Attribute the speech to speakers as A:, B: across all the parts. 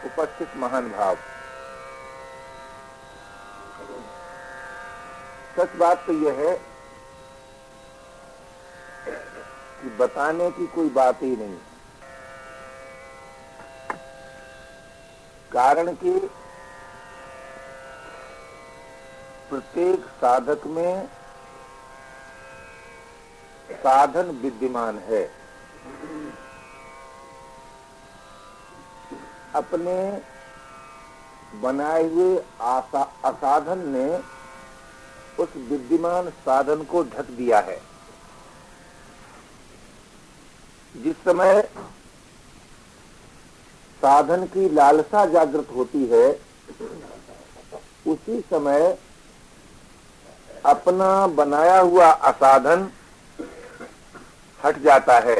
A: उपस्थित महान भाव, सच बात तो यह है कि बताने की कोई बात ही नहीं। कारण कि प्रत्येक साधक में साधन विद्यमान है। अपने बनाए हुए असाधन ने उस विद्यमान साधन को ढक दिया है। जिस समय साधन की लालसा जागृत होती है, उसी समय अपना बनाया हुआ असाधन हट जाता है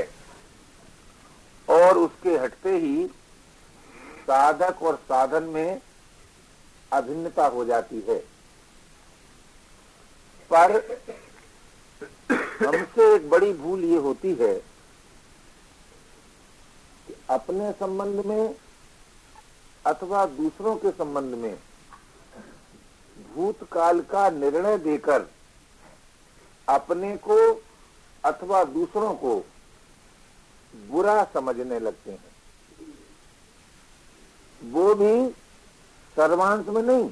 A: और उसके हटते ही साधक और साधन में अभिन्नता हो जाती है। पर हमसे एक बड़ी भूल ये होती है कि अपने संबंध में अथवा दूसरों के संबंध में भूतकाल का निर्णय देकर अपने को अथवा दूसरों को बुरा समझने लगते हैं। वो भी सर्वांश में नहीं।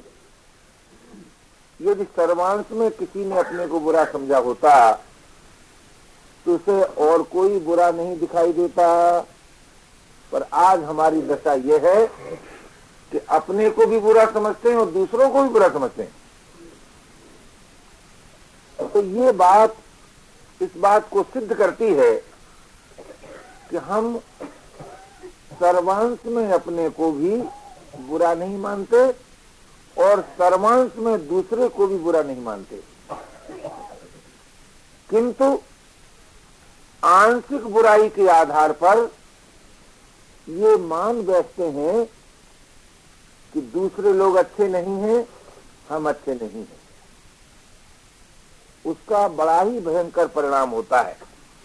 A: यदि सर्वांश में किसी ने अपने को बुरा समझा होता तो उसे और कोई बुरा नहीं दिखाई देता। पर आज हमारी दशा यह है कि अपने को भी बुरा समझते हैं और दूसरों को भी बुरा समझते हैं। तो ये बात इस बात को सिद्ध करती है कि हम सर्वांश में अपने को भी बुरा नहीं मानते और सर्वांश में दूसरे को भी बुरा नहीं मानते, किंतु आंशिक बुराई के आधार पर ये मान बैठते हैं कि दूसरे लोग अच्छे नहीं हैं, हम अच्छे नहीं हैं। उसका बड़ा ही भयंकर परिणाम होता है।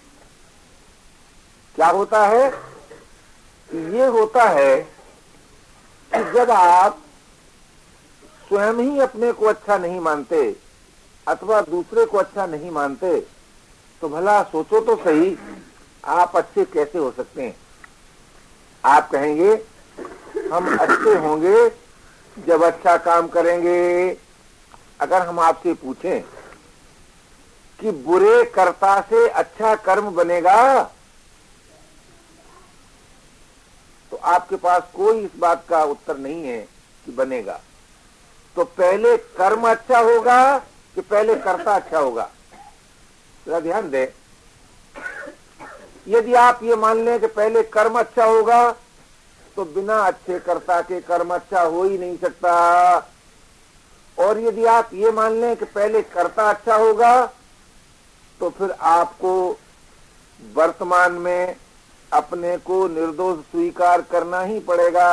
A: क्या होता है? ये होता है कि जब आप स्वयं ही अपने को अच्छा नहीं मानते अथवा दूसरे को अच्छा नहीं मानते, तो भला सोचो तो सही, आप अच्छे कैसे हो सकते हैं? आप कहेंगे हम अच्छे होंगे जब अच्छा काम करेंगे। अगर हम आपसे पूछें कि बुरे कर्ता से अच्छा कर्म बनेगा, तो आपके पास कोई इस बात का उत्तर नहीं है कि बनेगा। तो पहले कर्म अच्छा होगा कि पहले कर्ता अच्छा होगा? जरा ध्यान दें। यदि आप ये मान लें कि पहले कर्म अच्छा होगा, तो बिना अच्छे कर्ता के कर्म अच्छा हो ही नहीं सकता। और यदि आप ये मान लें कि पहले कर्ता अच्छा होगा, तो फिर आपको वर्तमान में अपने को निर्दोष स्वीकार करना ही पड़ेगा।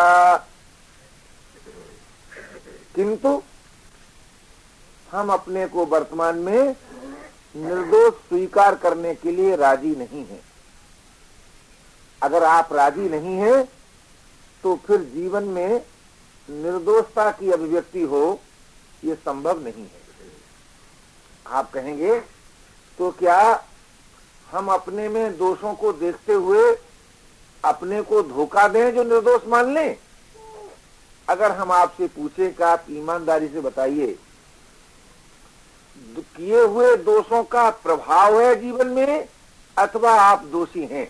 A: किंतु हम अपने को वर्तमान में निर्दोष स्वीकार करने के लिए राजी नहीं हैं। अगर आप राजी नहीं हैं, तो फिर जीवन में निर्दोषता की अभिव्यक्ति हो, ये संभव नहीं है। आप कहेंगे तो क्या हम अपने में दोषों को देखते हुए अपने को धोखा दें जो निर्दोष मान लें? अगर हम आपसे पूछें कि आप ईमानदारी से बताइए, किए हुए दोषों का प्रभाव है जीवन में अथवा आप दोषी हैं?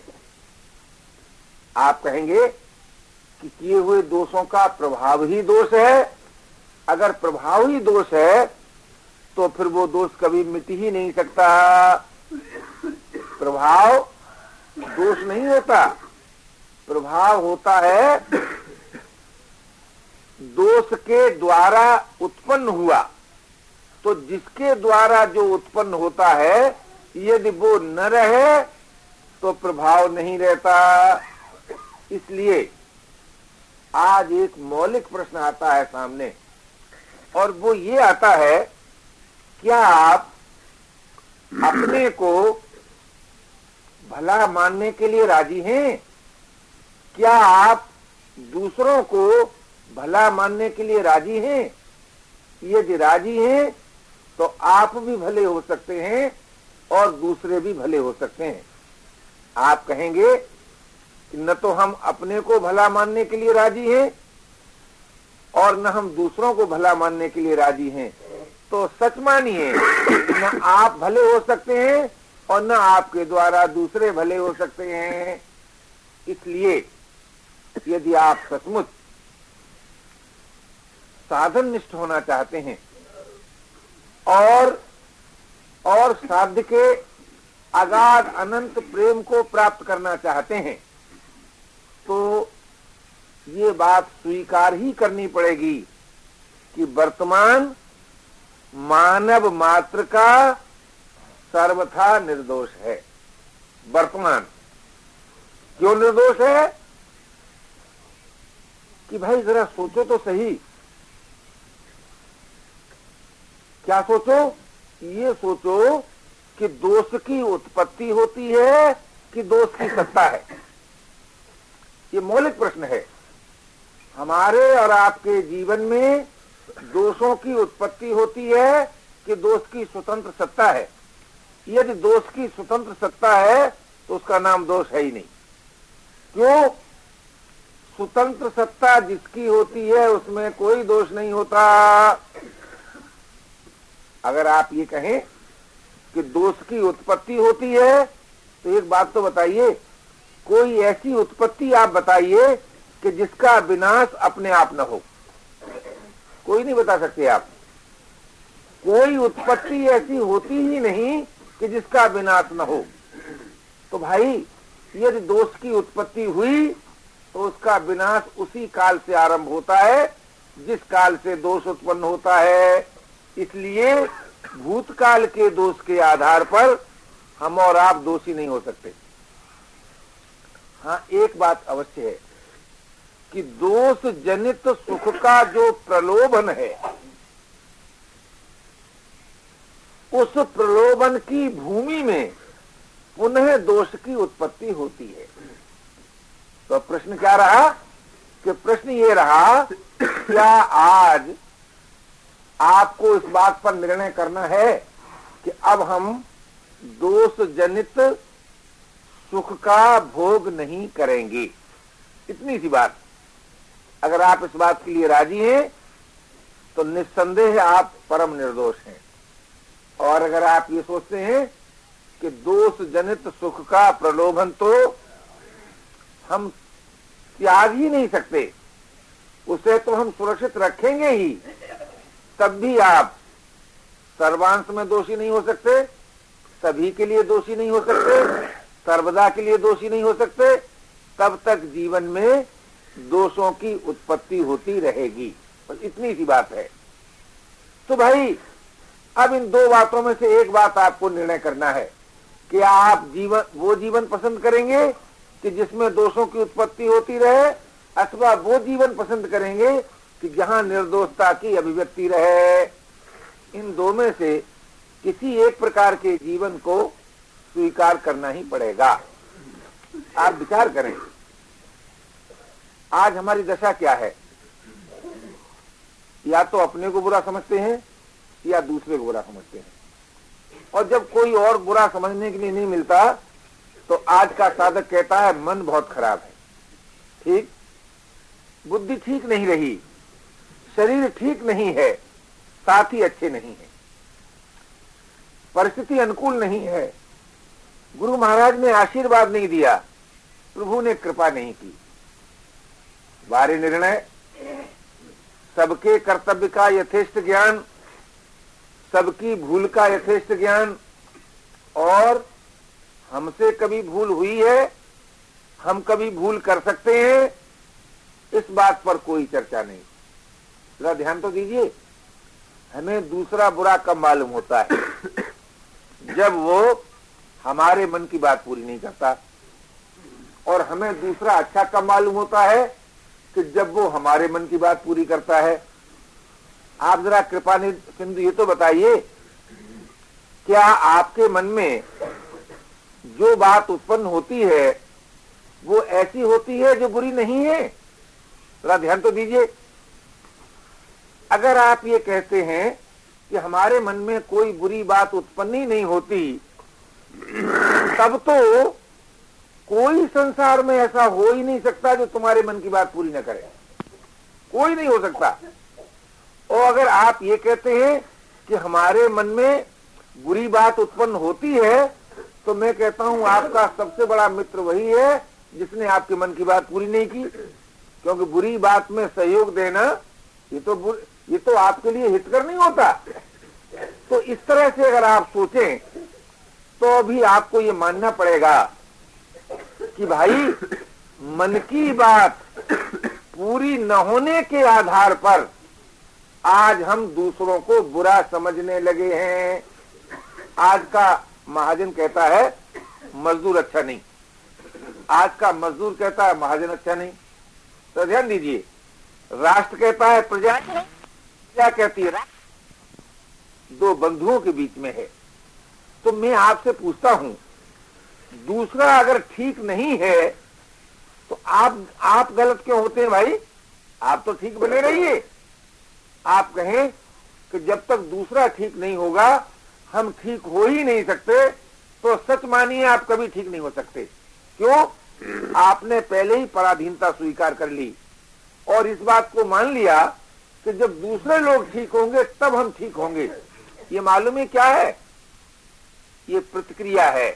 A: आप कहेंगे कि किए हुए दोषों का प्रभाव ही दोष है। अगर प्रभाव ही दोष है तो फिर वो दोष कभी मिट ही नहीं सकता। प्रभाव दोष नहीं होता, प्रभाव होता है दोष के द्वारा उत्पन्न हुआ। तो जिसके द्वारा जो उत्पन्न होता है, यदि वो न रहे तो प्रभाव नहीं रहता। इसलिए आज एक मौलिक प्रश्न आता है सामने, और वो ये आता है, क्या आप अपने को भला मानने के लिए राजी हैं? क्या आप दूसरों को भला मानने के लिए राजी हैं? यदि राजी हैं तो आप भी भले हो सकते हैं और दूसरे भी भले हो सकते हैं। आप कहेंगे कि न तो हम अपने को भला मानने के लिए राजी हैं और न हम दूसरों को भला मानने के लिए राजी हैं, तो सच मानिए न आप भले हो सकते हैं और न आपके द्वारा दूसरे भले हो सकते हैं। इसलिए यदि आप सचमुच साधन निष्ठ होना चाहते हैं और साध्य के अगाध अनंत प्रेम को प्राप्त करना चाहते हैं, तो ये बात स्वीकार ही करनी पड़ेगी कि वर्तमान मानव मात्र का सर्वथा निर्दोष है। वर्तमान क्यों निर्दोष है? कि भाई जरा सोचो तो सही। क्या सोचो? ये सोचो कि दोष की उत्पत्ति होती है कि दोष की सत्ता है। ये मौलिक प्रश्न है। हमारे और आपके जीवन में दोषों की उत्पत्ति होती है कि दोष की स्वतंत्र सत्ता है? यदि दोष की स्वतंत्र सत्ता है तो उसका नाम दोष है ही नहीं। क्यों? स्वतंत्र सत्ता जिसकी होती है उसमें कोई दोष नहीं होता। अगर आप ये कहें कि दोष की उत्पत्ति होती है तो एक बात तो बताइए, कोई ऐसी उत्पत्ति आप बताइए कि जिसका विनाश अपने आप न हो। कोई नहीं बता सकते आप। कोई उत्पत्ति ऐसी होती ही नहीं कि जिसका विनाश न हो। तो भाई यदि दोष की उत्पत्ति हुई तो उसका विनाश उसी काल से आरंभ होता है जिस काल से दोष उत्पन्न होता है। इसलिए भूतकाल के दोष के आधार पर हम और आप दोषी नहीं हो सकते। हाँ, एक बात अवश्य है कि दोष जनित सुख का जो प्रलोभन है, उस प्रलोभन की भूमि में पुनः दोष की उत्पत्ति होती है। तो प्रश्न क्या रहा? कि प्रश्न ये रहा, क्या आज आपको इस बात पर निर्णय करना है कि अब हम दोष जनित सुख का भोग नहीं करेंगे? इतनी सी बात। अगर आप इस बात के लिए राजी हैं तो निस्संदेह आप परम निर्दोष हैं। और अगर आप ये सोचते हैं कि दोष जनित सुख का प्रलोभन तो हम त्याग ही नहीं सकते, उसे तो हम सुरक्षित रखेंगे ही, तब भी आप सर्वांश में दोषी नहीं हो सकते, सभी के लिए दोषी नहीं हो सकते, सर्वदा के लिए दोषी नहीं हो सकते। तब तक जीवन में दोषों की उत्पत्ति होती रहेगी। बस इतनी सी बात है। तो भाई अब इन दो बातों में से एक बात आपको निर्णय करना है कि आप वो जीवन पसंद करेंगे कि जिसमें दोषों की उत्पत्ति होती रहे, अथवा वो जीवन पसंद करेंगे कि जहां निर्दोषता की अभिव्यक्ति रहे। इन दो में से किसी एक प्रकार के जीवन को स्वीकार करना ही पड़ेगा। आप विचार करें, आज हमारी दशा क्या है? या तो अपने को बुरा समझते हैं या दूसरे को बुरा समझते हैं। और जब कोई और बुरा समझने के लिए नहीं मिलता तो आज का साधक कहता है मन बहुत खराब है। ठीक, बुद्धि ठीक नहीं रही, शरीर ठीक नहीं है, साथी अच्छे नहीं है, परिस्थिति अनुकूल नहीं है, गुरु महाराज ने आशीर्वाद नहीं दिया, प्रभु ने कृपा नहीं की। बारे निर्णय, सबके कर्तव्य का यथेष्ट ज्ञान, सबकी भूल का यथेष्ट ज्ञान, और हमसे कभी भूल हुई है, हम कभी भूल कर सकते हैं, इस बात पर कोई चर्चा नहीं। जरा ध्यान तो दीजिए, हमें दूसरा बुरा कब मालूम होता है? जब वो हमारे मन की बात पूरी नहीं करता। और हमें दूसरा अच्छा कब मालूम होता है? कि जब वो हमारे मन की बात पूरी करता है। आप जरा कृपा सिंधु ये तो बताइए, क्या आपके मन में जो बात उत्पन्न होती है वो ऐसी होती है जो बुरी नहीं है? जरा ध्यान तो दीजिए। अगर आप ये कहते हैं कि हमारे मन में कोई बुरी बात उत्पन्न ही नहीं होती, तब तो कोई संसार में ऐसा हो ही नहीं सकता जो तुम्हारे मन की बात पूरी न करे, कोई नहीं हो सकता। और अगर आप ये कहते हैं कि हमारे मन में बुरी बात उत्पन्न होती है, तो मैं कहता हूं आपका सबसे बड़ा मित्र वही है जिसने आपके मन की बात पूरी नहीं की, क्योंकि बुरी बात में सहयोग देना ये तो आपके लिए हितकर नहीं होता। तो इस तरह से अगर आप सोचें तो अभी आपको ये मानना पड़ेगा कि भाई मन की बात पूरी न होने के आधार पर आज हम दूसरों को बुरा समझने लगे हैं। आज का महाजन कहता है मजदूर अच्छा नहीं, आज का मजदूर कहता है महाजन अच्छा नहीं। तो ध्यान दीजिए, राष्ट्र कहता है प्रजा क्या कहती है, दो बंधुओं के बीच में है। तो मैं आपसे पूछता हूं, दूसरा अगर ठीक नहीं है तो आप गलत क्यों होते हैं भाई? आप तो ठीक बने रहिए। आप कहें कि जब तक दूसरा ठीक नहीं होगा हम ठीक हो ही नहीं सकते, तो सच मानिए आप कभी ठीक नहीं हो सकते। क्यों? आपने पहले ही पराधीनता स्वीकार कर ली और इस बात को मान लिया कि जब दूसरे लोग ठीक होंगे तब हम ठीक होंगे। ये मालूम है क्या है? ये प्रतिक्रिया है,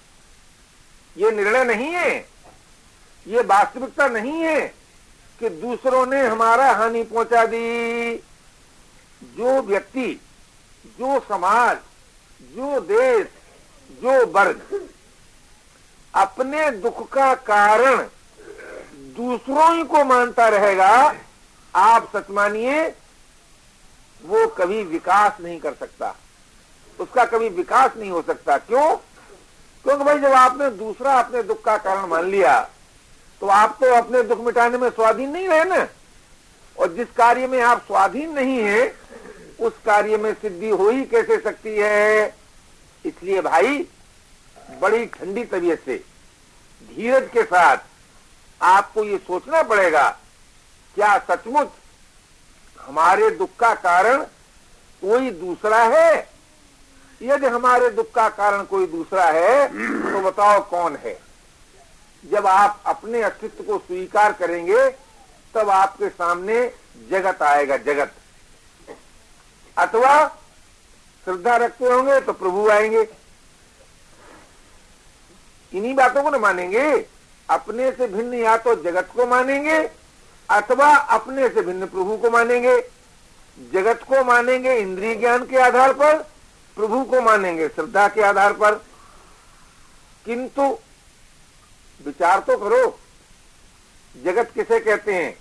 A: ये निर्णय नहीं है, ये वास्तविकता नहीं है कि दूसरों ने हमारा हानि पहुंचा दी। जो व्यक्ति, जो समाज, जो देश, जो वर्ग अपने दुख का कारण दूसरों ही को मानता रहेगा, आप सच मानिए वो कभी विकास नहीं कर सकता, उसका कभी विकास नहीं हो सकता। क्यों? क्योंकि भाई जब आपने दूसरा अपने दुख का कारण मान लिया तो आप तो अपने दुख मिटाने में स्वाधीन नहीं रहे ना। और जिस कार्य में आप स्वाधीन नहीं है उस कार्य में सिद्धि हो ही कैसे सकती है? इसलिए भाई बड़ी ठंडी तबीयत से, धीरज के साथ आपको ये सोचना पड़ेगा, क्या सचमुच हमारे दुख का कारण कोई दूसरा है? यदि हमारे दुख का कारण कोई दूसरा है तो बताओ कौन है? जब आप अपने अस्तित्व को स्वीकार करेंगे तब आपके सामने जगत आएगा, जगत। अथवा श्रद्धा रखते होंगे तो प्रभु आएंगे। इन्हीं बातों को न मानेंगे, अपने से भिन्न या तो जगत को मानेंगे अथवा अपने से भिन्न प्रभु को मानेंगे। जगत को मानेंगे इंद्रिय ज्ञान के आधार पर, प्रभु को मानेंगे श्रद्धा के आधार पर। किंतु विचार तो करो, जगत किसे कहते हैं?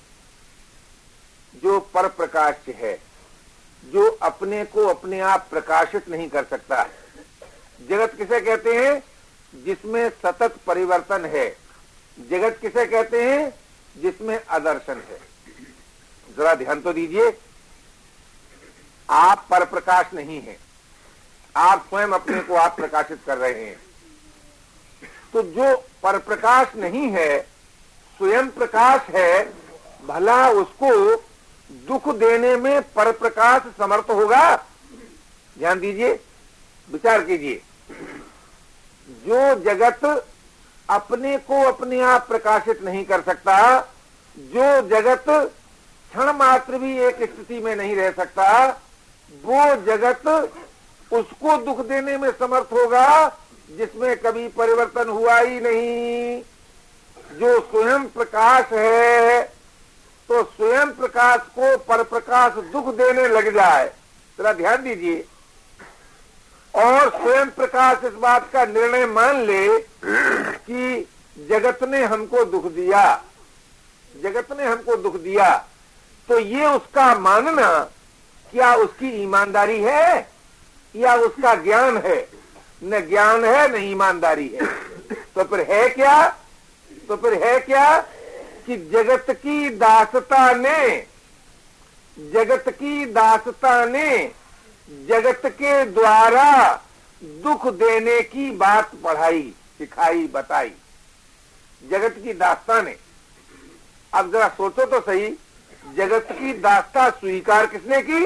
A: जो पर प्रकाश है, जो अपने को अपने आप प्रकाशित नहीं कर सकता। जगत किसे कहते हैं? जिसमें सतत परिवर्तन है। जगत किसे कहते हैं? जिसमें आदर्शन है। जरा ध्यान तो दीजिए, आप पर प्रकाश नहीं हैं, आप स्वयं अपने को आप प्रकाशित कर रहे हैं। तो जो पर प्रकाश नहीं है, स्वयं प्रकाश है, भला उसको दुख देने में पर प्रकाश समर्थ होगा? ध्यान दीजिए, विचार कीजिए। जो जगत अपने को अपने आप प्रकाशित नहीं कर सकता, जो जगत क्षण मात्र भी एक स्थिति में नहीं रह सकता, वो जगत उसको दुख देने में समर्थ होगा जिसमें कभी परिवर्तन हुआ ही नहीं। जो स्वयं प्रकाश है, तो स्वयं प्रकाश को पर प्रकाश दुख देने लग जाए, जरा ध्यान दीजिए, और स्वयं प्रकाश इस बात का निर्णय मान ले कि जगत ने हमको दुख दिया, जगत ने हमको दुख दिया, तो ये उसका मानना क्या उसकी ईमानदारी है या उसका ज्ञान है? न ज्ञान है न ईमानदारी है। तो फिर है क्या? तो फिर है क्या कि जगत की दासता ने जगत के द्वारा दुख देने की बात पढ़ाई, सिखाई, बताई। जगत की दास्ता ने। अब जरा सोचो तो सही, जगत की दास्ता स्वीकार किसने की?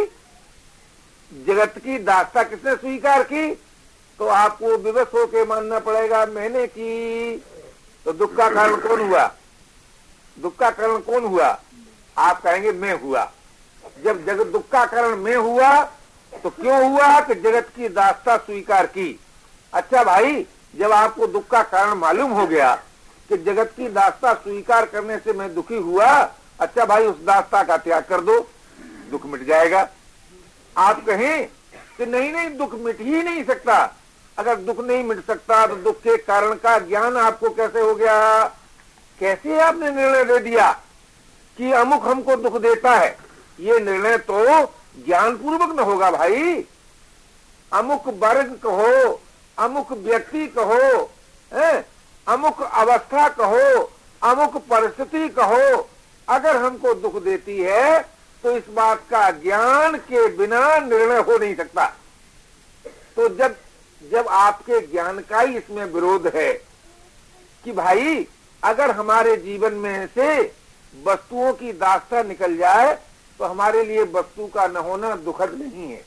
A: जगत की दास्ता किसने स्वीकार की? तो आपको विवश होकर मानना पड़ेगा मैंने की। तो दुख का कारण कौन हुआ? दुख का कारण कौन हुआ? आप कहेंगे मैं हुआ। जब जगत दुख का कारण मैं हुआ तो क्यों हुआ? कि जगत की दास्ता स्वीकार की। अच्छा भाई, जब आपको दुख का कारण मालूम हो गया कि जगत की दास्ता स्वीकार करने से मैं दुखी हुआ, अच्छा भाई उस दास्ता का त्याग कर दो, दुख मिट जाएगा। आप कहें कि नहीं नहीं, दुख मिट ही नहीं सकता। अगर दुख नहीं मिट सकता तो दुख के कारण का ज्ञान आपको कैसे हो गया? कैसे आपने निर्णय ले दिया कि अमुक हमको दुख देता है? ये निर्णय तो ज्ञान पूर्वक न होगा भाई। अमुक वर्ग कहो, अमुक व्यक्ति कहो, अमुक अवस्था कहो, अमुक परिस्थिति कहो, अगर हमको दुख देती है तो इस बात का ज्ञान के बिना निर्णय हो नहीं सकता। तो जब आपके ज्ञान का ही इसमें विरोध है कि भाई अगर हमारे जीवन में से वस्तुओं की दास्ता निकल जाए तो हमारे लिए वस्तु का न होना दुखद नहीं है।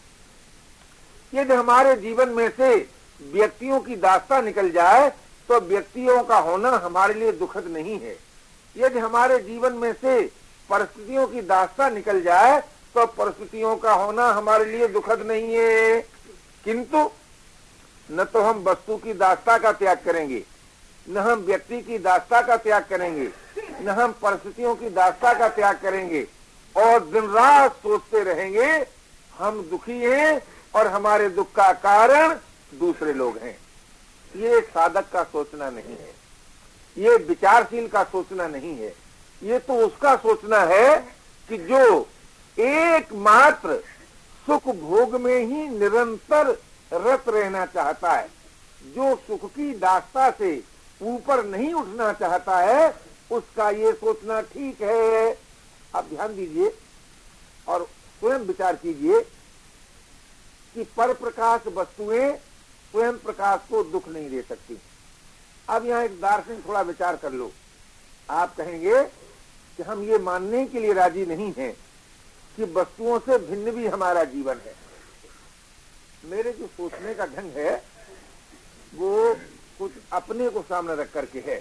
A: यदि हमारे जीवन में से व्यक्तियों की दास्ता निकल जाए तो व्यक्तियों का होना हमारे लिए दुखद नहीं है। यदि हमारे जीवन में से परिस्थितियों की दास्ता निकल जाए तो परिस्थितियों का होना हमारे लिए दुखद नहीं है। किंतु न तो हम वस्तु की दास्ता का त्याग करेंगे, न हम व्यक्ति की दास्ता का त्याग करेंगे, न हम परिस्थितियों की दास्ता का त्याग करेंगे और दिन रात सोचते रहेंगे हम दुखी हैं और हमारे दुख का कारण दूसरे लोग हैं। ये साधक का सोचना नहीं है, ये विचारशील का सोचना नहीं है। ये तो उसका सोचना है कि जो एकमात्र सुख भोग में ही निरंतर रत रहना चाहता है, जो सुख की दास्ता से ऊपर नहीं उठना चाहता है, उसका ये सोचना ठीक है। आप ध्यान दीजिए और स्वयं विचार कीजिए कि पर प्रकाश वस्तुएं स्वयं प्रकाश को दुख नहीं दे सकती। अब यहाँ एक दार्शनिक थोड़ा विचार कर लो। आप कहेंगे कि हम ये मानने के लिए राजी नहीं हैं कि वस्तुओं से भिन्न भी हमारा जीवन है। मेरे जो सोचने का ढंग है वो कुछ अपने को सामने रख करके है।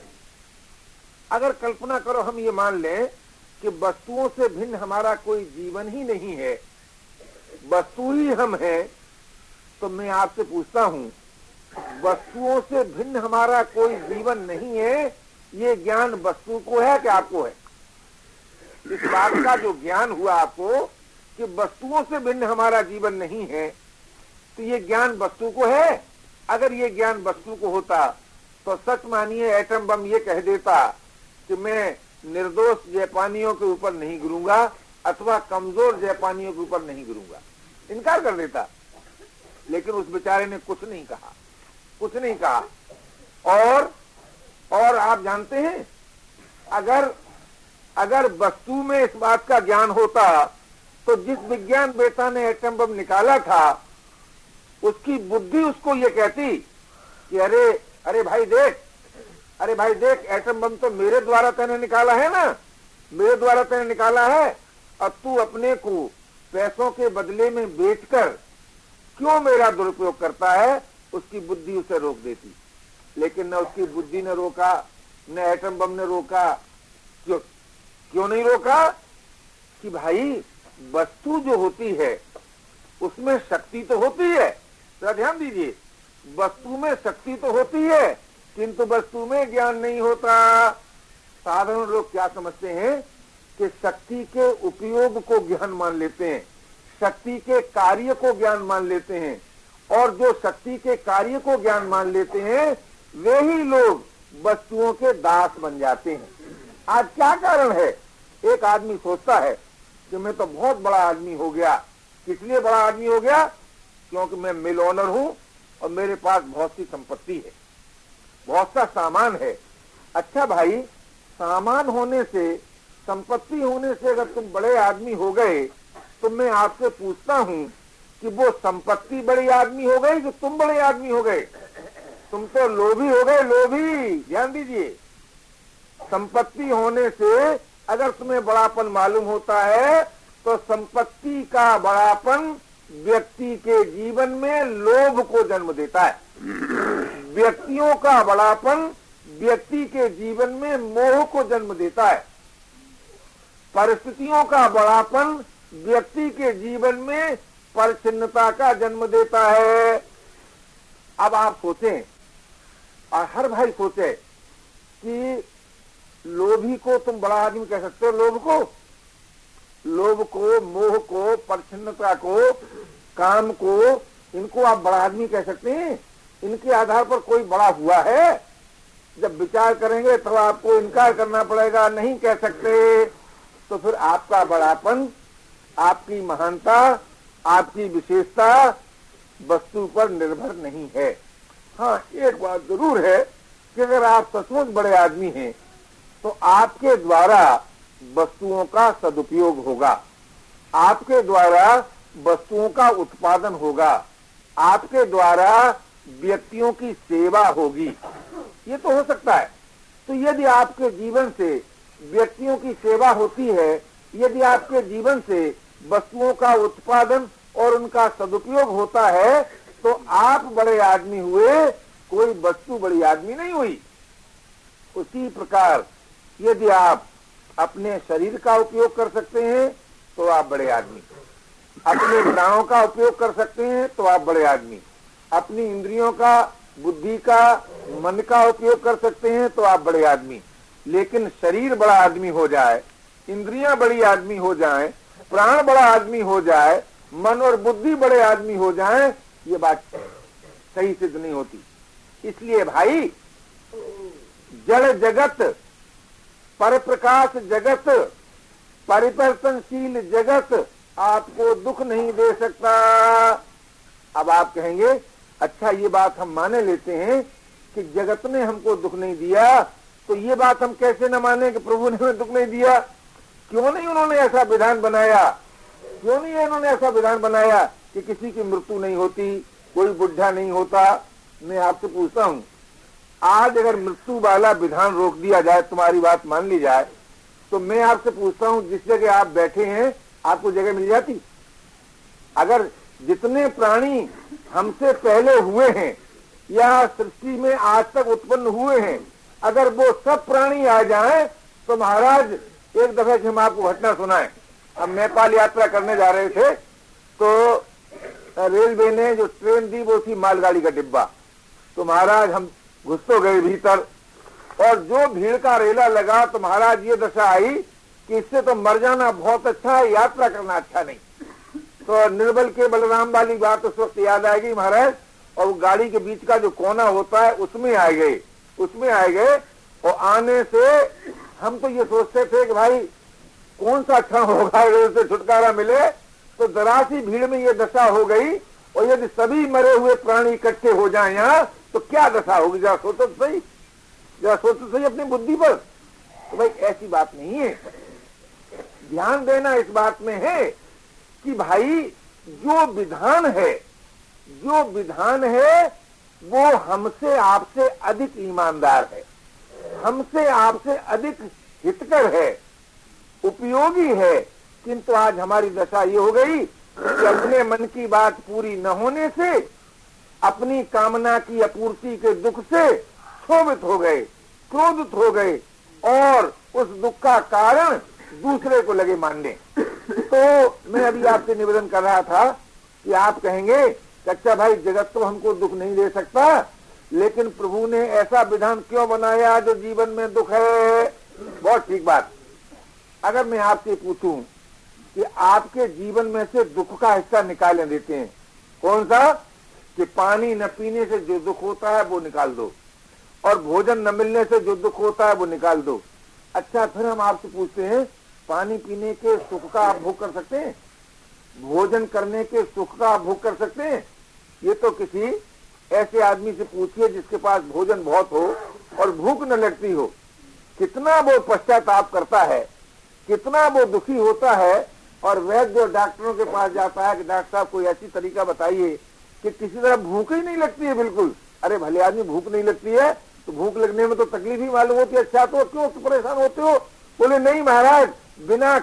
A: अगर कल्पना करो हम ये मान लें कि वस्तुओं से भिन्न हमारा कोई जीवन ही नहीं है, वस्तु ही हम हैं, तो मैं आपसे पूछता हूं वस्तुओं से भिन्न हमारा कोई जीवन नहीं है, ये ज्ञान वस्तु को है कि आपको है? इस बात का जो ज्ञान हुआ आपको कि वस्तुओं से भिन्न हमारा जीवन नहीं है, तो ये ज्ञान वस्तु को है। अगर ये ज्ञान वस्तु को होता तो सच मानिए एटम बम ये कह देता कि मैं निर्दोष जापानियों के ऊपर नहीं गिरूंगा अथवा कमजोर जापानियों के ऊपर नहीं गिरूंगा, इनकार कर देता। लेकिन उस बेचारे ने कुछ नहीं कहा, कुछ नहीं कहा। और आप जानते हैं अगर वस्तु में इस बात का ज्ञान होता तो जिस विज्ञान वेता ने एटम बम निकाला था उसकी बुद्धि उसको ये कहती कि अरे भाई देख एटम बम तो मेरे द्वारा तूने निकाला है ना, मेरे द्वारा तूने निकाला है, और तू अपने को पैसों के बदले में बेचकर क्यों मेरा दुरुपयोग करता है? उसकी बुद्धि उसे रोक देती। लेकिन न उसकी बुद्धि ने रोका, न एटम बम ने रोका। क्यों नहीं रोका? कि भाई वस्तु जो होती है उसमें शक्ति तो होती है। तो ध्यान दीजिए, वस्तु में शक्ति तो होती है किंतु वस्तु में ज्ञान नहीं होता। साधारण लोग क्या समझते हैं कि शक्ति के उपयोग को ज्ञान मान लेते हैं, शक्ति के कार्य को ज्ञान मान लेते हैं, और जो शक्ति के कार्य को ज्ञान मान लेते हैं वे ही लोग वस्तुओं के दास बन जाते हैं। आज क्या कारण है? एक आदमी सोचता है कि मैं तो बहुत बड़ा आदमी हो गया। किस लिए बड़ा आदमी हो गया? क्योंकि मैं मिल ओनर हूं और मेरे पास बहुत सी संपत्ति है, बहुत सा सामान है। अच्छा भाई, सामान होने से, संपत्ति होने से अगर तुम बड़े आदमी हो गए तो मैं आपसे पूछता हूं कि वो संपत्ति बड़ी आदमी हो गई कि तुम बड़े आदमी हो गए? तुम तो लोभी हो गए, लोभी। ध्यान दीजिए, संपत्ति होने से अगर तुम्हें बड़ापन मालूम होता है तो संपत्ति का बड़ापन व्यक्ति के जीवन में लोभ को जन्म देता है। व्यक्तियों का बड़ापन व्यक्ति के जीवन में मोह को जन्म देता है। परिस्थितियों का बड़ापन व्यक्ति के जीवन में परिच्छिन्नता का जन्म देता है। अब आप सोचें, और हर भाई सोचे कि लोभी को तुम बड़ा आदमी कह सकते हो? लोभ को, मोह को, परिच्छिन्नता को, काम को, इनको आप बड़ा आदमी कह सकते हैं? इनके आधार पर कोई बड़ा हुआ है? जब विचार करेंगे तो आपको इनकार करना पड़ेगा, नहीं कह सकते। तो फिर आपका बड़ापन, आपकी महानता, आपकी विशेषता वस्तु पर निर्भर नहीं है। हाँ, एक बात जरूर है कि अगर आप सचमुच बड़े आदमी हैं तो आपके द्वारा वस्तुओं का सदुपयोग होगा, आपके द्वारा वस्तुओं का उत्पादन होगा, आपके द्वारा व्यक्तियों की सेवा होगी। ये तो हो सकता है। तो यदि आपके जीवन से व्यक्तियों की सेवा होती है, यदि आपके जीवन से वस्तुओं का उत्पादन और उनका सदुपयोग होता है, तो आप बड़े आदमी हुए, कोई वस्तु बड़ी आदमी नहीं हुई। उसी प्रकार यदि आप अपने शरीर का उपयोग कर सकते हैं तो आप बड़े आदमी, अपने प्राणों का उपयोग कर सकते हैं तो आप बड़े आदमी, अपनी इंद्रियों का, बुद्धि का, मन का उपयोग कर सकते हैं तो आप बड़े आदमी। लेकिन शरीर बड़ा आदमी हो जाए, इंद्रियां बड़ी आदमी हो जाएं, प्राण बड़ा आदमी हो जाए, मन और बुद्धि बड़े आदमी हो जाएं, ये बात सही सिद्ध नहीं होती। इसलिए भाई, जड़ जगत, पर प्रकाश जगत, परिवर्तनशील जगत आपको दुख नहीं दे सकता। अब आप कहेंगे, अच्छा ये बात हम माने लेते हैं कि जगत ने हमको दुख नहीं दिया, तो ये बात हम कैसे न माने कि प्रभु ने हमें दुख नहीं दिया? क्यों नहीं उन्होंने ऐसा विधान बनाया? क्यों नहीं उन्होंने ऐसा विधान बनाया कि किसी की मृत्यु नहीं होती, कोई बुढ़ा नहीं होता? मैं आपसे पूछता हूँ, आज अगर मृत्यु वाला विधान रोक दिया जाए, तुम्हारी बात मान ली जाए, तो मैं आपसे पूछता हूँ, जिस जगह आप बैठे हैं आपको जगह मिल जाती? अगर जितने प्राणी हमसे पहले हुए हैं या सृष्टि में आज तक उत्पन्न हुए हैं, अगर वो सब प्राणी आ जाएं, तो महाराज एक दफे हम आपको घटना सुनाएं। हम नेपाल यात्रा करने जा रहे थे, तो रेलवे ने जो ट्रेन दी वो थी मालगाड़ी का डिब्बा। तो महाराज हम घुस तो गए भीतर, और जो भीड़ का रेला लगा, तो महाराज ये दशा आई कि इससे तो मर जाना बहुत अच्छा है, यात्रा करना अच्छा नहीं। तो निर्बल के बलराम वाली बात उस वक्त याद आएगी महाराज, और वो गाड़ी के बीच का जो कोना होता है उसमें आ गए। और आने से हम तो ये सोचते थे कि भाई कौन सा क्षण होगा रेल से छुटकारा मिले, तो जरा सी भीड़ में ये दशा हो गई। और यदि सभी मरे हुए प्राणी इकट्ठे हो जाए यहाँ, तो क्या दशा होगी? जरा सोचो तो सही अपनी बुद्धि पर। तो भाई ऐसी बात नहीं है। ध्यान देना इस बात में है कि भाई जो विधान है वो हमसे आपसे अधिक ईमानदार है, हमसे आपसे अधिक हितकर है, उपयोगी है। किंतु आज हमारी दशा ये हो गई कि अपने मन की बात पूरी न होने से, अपनी कामना की अपूर्ति के दुख से क्षोभित हो गए, क्रोधित हो गए, और उस दुख का कारण दूसरे को लगे मानने। तो मैं अभी आपसे निवेदन कर रहा था कि आप कहेंगे कि अच्छा भाई, जगत तो हमको दुख नहीं दे सकता, लेकिन प्रभु ने ऐसा विधान क्यों बनाया जो जीवन में दुख है? बहुत ठीक बात। अगर मैं आपसे पूछूं कि आपके जीवन में से दुख का हिस्सा निकालने देते हैं, कौन सा? कि पानी न पीने से जो दुख होता है वो निकाल दो, और भोजन न मिलने से जो दुख होता है वो निकाल दो। अच्छा, फिर हम आपसे पूछते हैं, पानी पीने के सुख का आप भोग कर सकते हैं? भोजन करने के सुख का आप भोग कर सकते हैं? ये तो किसी ऐसे आदमी से पूछिए जिसके पास भोजन बहुत हो और भूख न लगती हो, कितना वो पश्चाताप करता है, कितना वो दुखी होता है। और वैद्य जो डॉक्टरों के पास जाता है कि डॉक्टर साहब कोई ऐसी तरीका बताइए कि किसी तरह भूख ही नहीं लगती है बिल्कुल। अरे भले आदमी, भूख नहीं लगती है तो भूख लगने में तो तकलीफ ही मालूम होती है। अच्छा, तो क्यों परेशान होते हो? बोले नहीं महाराज, बिना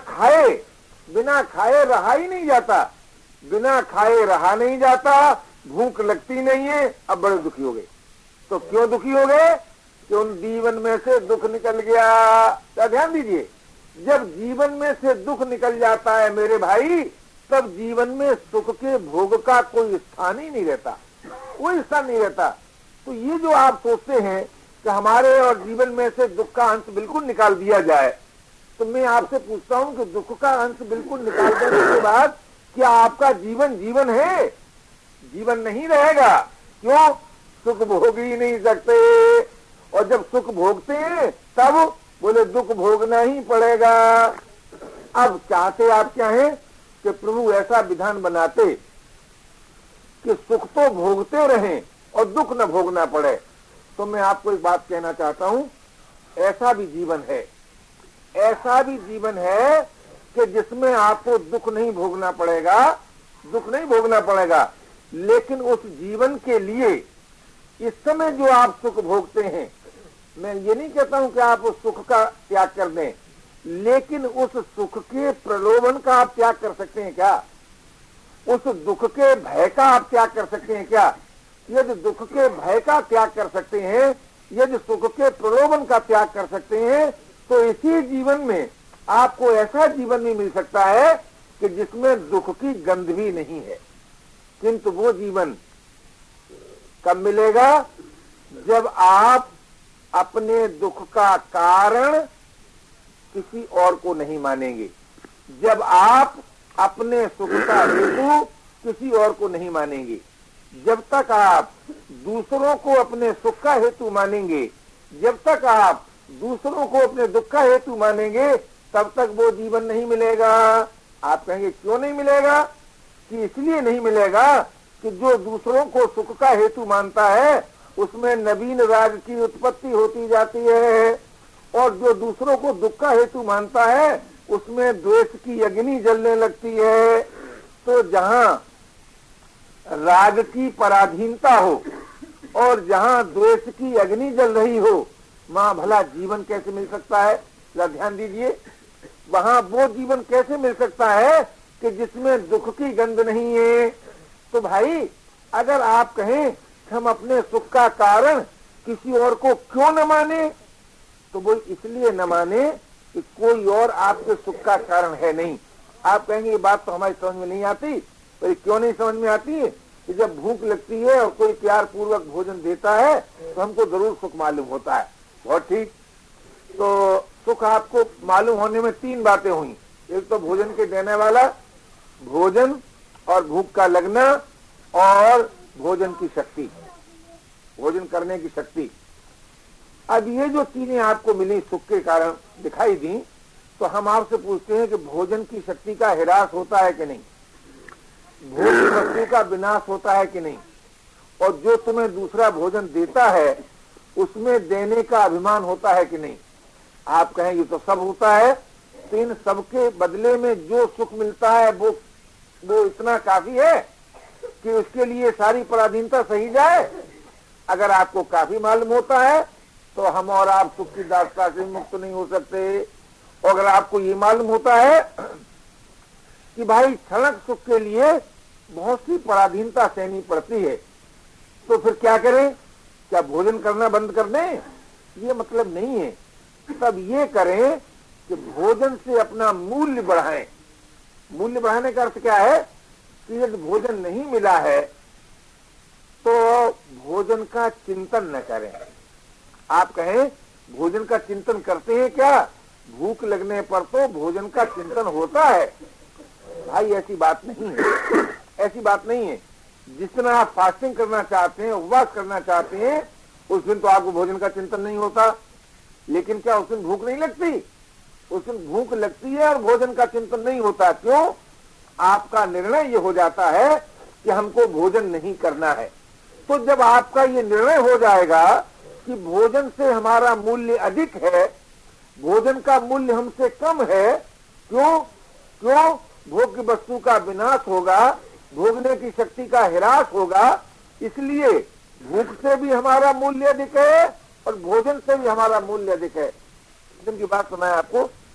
A: खाए रहा ही नहीं जाता, बिना खाए रहा नहीं जाता, भूख लगती नहीं है। अब बड़े दुखी हो गए। तो क्यों दुखी हो गए? कि उन जीवन में से दुख निकल गया। क्या ध्यान दीजिए, जब जीवन में से दुख निकल जाता है मेरे भाई, तब जीवन में सुख के भोग का कोई स्थान ही नहीं रहता, कोई स्थान नहीं रहता। तो ये जो आप सोचते हैं कि हमारे और जीवन में से दुख का अंश बिल्कुल निकाल दिया जाए, तो मैं आपसे पूछता हूं कि दुख का अंश बिल्कुल निकाल देने के बाद क्या आपका जीवन जीवन है? जीवन नहीं रहेगा। क्यों? सुख भोग ही नहीं सकते, और जब सुख भोगते हैं तब बोले दुख भोगना ही पड़ेगा। अब चाहते आप क्या है कि प्रभु ऐसा विधान बनाते कि सुख तो भोगते रहें और दुख न भोगना पड़े। तो मैं आपको एक बात कहना चाहता हूं, ऐसा भी जीवन है, ऐसा भी जीवन है कि जिसमें आपको दुख नहीं भोगना पड़ेगा, दुख नहीं भोगना पड़ेगा। लेकिन उस जीवन के लिए इस समय जो आप सुख भोगते हैं, मैं ये नहीं कहता हूं कि आप उस सुख का त्याग कर दें, लेकिन उस सुख के प्रलोभन का आप त्याग कर सकते हैं क्या? उस दुख के भय का आप त्याग कर सकते हैं क्या? यदि दुख के भय का त्याग कर सकते हैं, यदि सुख के प्रलोभन का त्याग कर सकते हैं, तो इसी जीवन में आपको ऐसा जीवन भी मिल सकता है कि जिसमें दुख की गंध भी नहीं है। किंतु वो जीवन कब मिलेगा? जब आप अपने दुख का कारण किसी और को नहीं मानेंगे, जब आप अपने सुख का हेतु किसी और को नहीं मानेंगे। जब तक आप दूसरों को अपने सुख का हेतु मानेंगे, जब तक आप दूसरों को अपने दुख का हेतु मानेंगे, तब तक वो जीवन नहीं मिलेगा। आप कहेंगे क्यों नहीं मिलेगा? कि इसलिए नहीं मिलेगा कि जो दूसरों को सुख का हेतु मानता है उसमें नवीन राग की उत्पत्ति होती जाती है, और जो दूसरों को दुख का हेतु मानता है उसमें द्वेष की अग्नि जलने लगती है। तो जहां राग की पराधीनता हो और जहां द्वेष की अग्नि जल रही हो, वहां भला जीवन कैसे मिल सकता है? जरा ध्यान दीजिए, वहां वो जीवन कैसे मिल सकता है कि जिसमें दुख की गंध नहीं है। तो भाई अगर आप कहें कि हम अपने सुख का कारण किसी और को क्यों न माने, तो वो इसलिए न माने कि कोई और आपके सुख का कारण है नहीं। आप कहेंगे ये बात तो हमारी समझ में नहीं आती, पर क्यों नहीं समझ में आती है कि जब भूख लगती है और कोई प्यार पूर्वक भोजन देता है तो हमको जरूर सुख मालूम होता है। बहुत ठीक। तो सुख आपको मालूम होने में तीन बातें हुई। एक तो भोजन के देने वाला, भोजन और भूख का लगना, और भोजन की शक्ति, भोजन करने की शक्ति। अब ये जो चीजें आपको मिली सुख के कारण दिखाई दी, तो हम आपसे पूछते हैं कि भोजन की शक्ति का ह्रास होता है कि नहीं, भोग वस्तु का विनाश होता है कि नहीं, और जो तुम्हें दूसरा भोजन देता है उसमें देने का अभिमान होता है कि नहीं। आप कहें ये तो सब होता है, तो इन सबके बदले में जो सुख मिलता है वो इतना काफी है कि उसके लिए सारी पराधीनता सही जाए। अगर आपको काफी मालूम होता है तो हम और आप सुख की दास्ता से मुक्त नहीं हो सकते। और अगर आपको ये मालूम होता है कि भाई क्षणिक सुख के लिए बहुत सी पराधीनता सहनी पड़ती है, तो फिर क्या करें? क्या भोजन करना बंद कर दें? ये मतलब नहीं है। तब ये करें कि भोजन से अपना मूल्य बढ़ाएं। मूल्य बढ़ाने का अर्थ क्या है कि यदि भोजन नहीं मिला है तो भोजन का चिंतन न करें। आप कहें भोजन का चिंतन करते हैं क्या? भूख लगने पर तो भोजन का चिंतन होता है। भाई ऐसी बात नहीं है, ऐसी बात नहीं है। जिस दिन आप फास्टिंग करना चाहते हैं, उपवास करना चाहते हैं, उस दिन तो आपको भोजन का चिंतन नहीं होता। लेकिन क्या उस दिन भूख नहीं लगती? उस दिन भूख लगती है और भोजन का चिंतन नहीं होता। क्यों? आपका निर्णय ये हो जाता है कि हमको भोजन नहीं करना है। तो जब आपका ये निर्णय हो जाएगा कि भोजन से हमारा मूल्य अधिक है, भोजन का मूल्य हमसे कम है, क्यों? भोग्य वस्तु का विनाश होगा, भोगने की शक्ति का ह्रास होगा, इसलिए भूख से भी हमारा मूल्य अधिक है और भोजन से भी हमारा मूल्य अधिक है। की बात सुनाए आपको।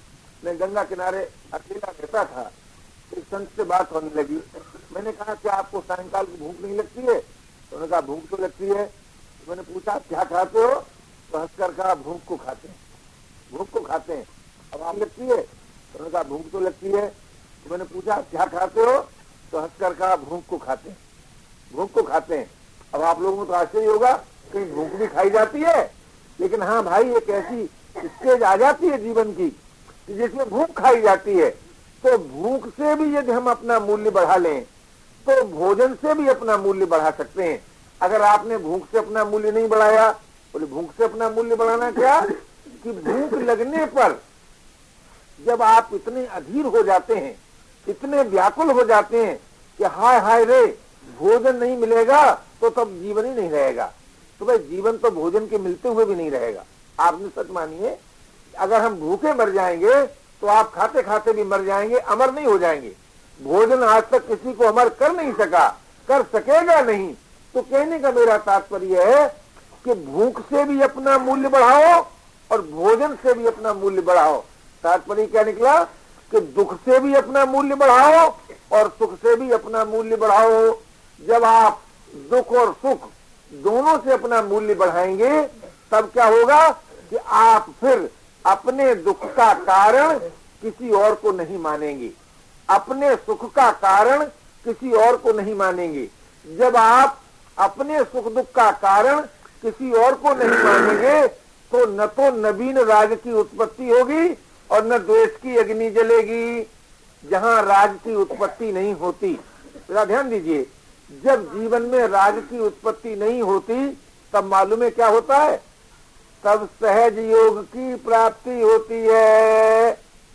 A: मैं गंगा किनारे अकेला रहता था, एक संत से बात होने लगी। मैंने कहा क्या आपको सायंकाल की भूख नहीं लगती है? तो उन्होंने कहा भूख तो लगती है। तो मैंने पूछा क्या खाते हो? तो हंसकर कहा भूख को खाते हैं, भूख को खाते हैं। अब आप लगती है? तो उन्होंने कहा भूख तो लगती है। तो मैंने पूछा क्या खाते हो? तो हंसकर कहा भूख को खाते हैं, भूख को खाते हैं। अब आप लोगों को तो आश्चर्य होगा कहीं भूख भी खाई जाती है, लेकिन हाँ भाई एक ऐसी स्टेज आ जाती है जीवन की जिसमें भूख खाई जाती है। तो भूख से भी यदि हम अपना मूल्य बढ़ा लें तो भोजन से भी अपना मूल्य बढ़ा सकते हैं। अगर आपने भूख से अपना मूल्य नहीं बढ़ाया, बोले भूख से अपना मूल्य बढ़ाना क्या कि भूख लगने पर जब आप इतने अधीर हो जाते हैं, इतने व्याकुल हो जाते हैं कि हाय हाय रे भोजन नहीं मिलेगा तो तब जीवन ही नहीं रहेगा। तो भाई जीवन तो भोजन के मिलते हुए भी नहीं रहेगा। आपने सच मानिए, अगर हम भूखे मर जाएंगे तो आप खाते खाते भी मर जाएंगे, अमर नहीं हो जाएंगे। भोजन आज तक किसी को अमर कर नहीं सका, कर सकेगा नहीं। तो कहने का मेरा तात्पर्य है कि भूख से भी अपना मूल्य बढ़ाओ और भोजन से भी अपना मूल्य बढ़ाओ। तात्पर्य क्या निकला कि दुख से भी अपना मूल्य बढ़ाओ और सुख से भी अपना मूल्य बढ़ाओ। जब आप दुख और सुख दोनों से अपना मूल्य बढ़ाएंगे तब क्या होगा कि आप फिर अपने दुख का कारण किसी और को नहीं मानेंगे, अपने सुख का कारण किसी और को नहीं मानेंगे। जब आप अपने सुख दुख का कारण किसी और को नहीं मानेंगे तो न तो नवीन राग की उत्पत्ति होगी और न द्वेष की अग्नि जलेगी। जहां राग की उत्पत्ति नहीं होती, जरा ध्यान दीजिए, जब जीवन में राग की उत्पत्ति नहीं होती तब मालूम है क्या होता है? तब सहज योग की प्राप्ति होती है।